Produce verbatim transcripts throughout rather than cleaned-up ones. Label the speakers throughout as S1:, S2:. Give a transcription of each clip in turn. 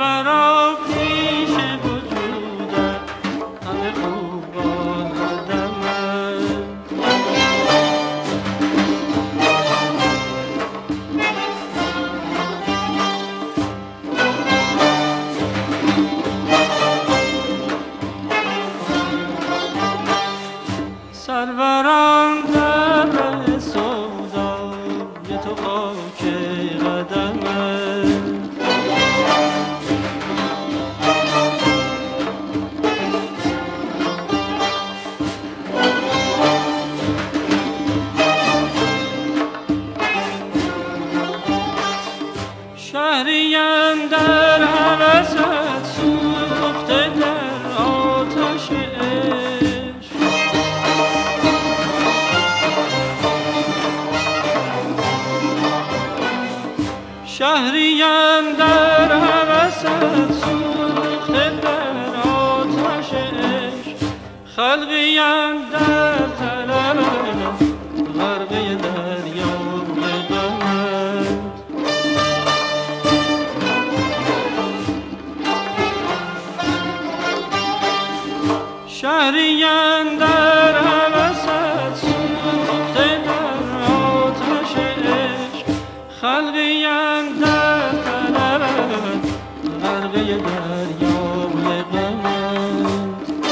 S1: سرورا پیش وجودت همه خوبان آدمه. سروران در سودا یه تو خاک قدمه. شهریم در هوست سوخته در آتش عشق. شهریم در هوست سوخته در آتش عشق. خلقیم در طلب غرقه دریای غمت. شهریم در هوست سوخته در آتش عشق. خلقیم در طلب غرقه دریای غمت.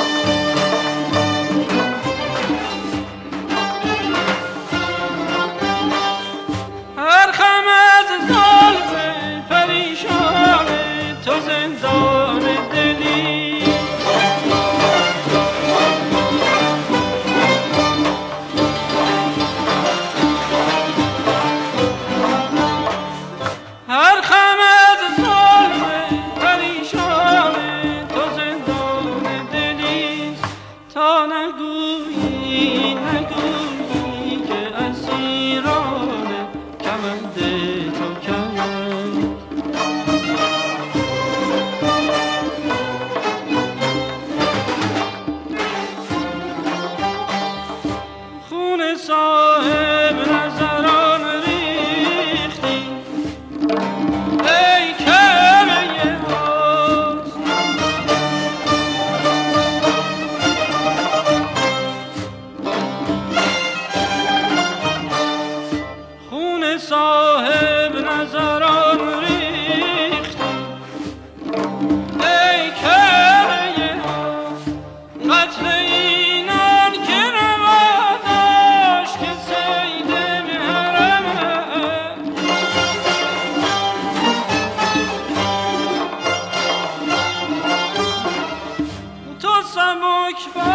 S1: هر خم از زلف پریشان تو زندان دلی. هر خم از زلف پریشان تو زندان دلیست. تا نگویی نگویی که اسیران کمند تو کمند. خون صاحب نظران ریختی ای کعبه حسن. خون صاحب نظران ریختی ای کعبه حسن. قتل اینان که روا داشت که صید محرمه. تو سبک